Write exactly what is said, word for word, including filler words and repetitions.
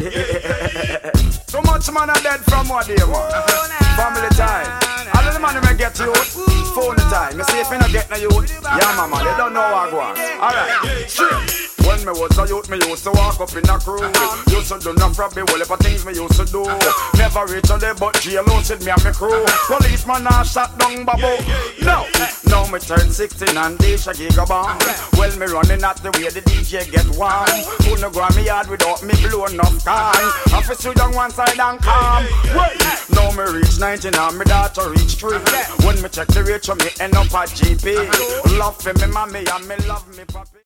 Too much man are dead from what day, man. Family time. All of the money may get you. Phone time. You see if you not get no youth. Yeah, mama, you don't know what I want. Alright, straight. When me was a youth, me used to walk up in a crew. Used to do no frabby, well, if a things me used to do. Never reach a day, but jail said me and me crew. Policeman a shot down babu. No, now me turn sixteen and they a gigabomb. Well, me running at the way the D J get warm. Who no go on me yard without me blow enough time. Office you down one side and calm. Wait, now me reach nineteen and me daughter reach three. When me check the ratio, me end up at G P. Love for me mommy and me love me papi.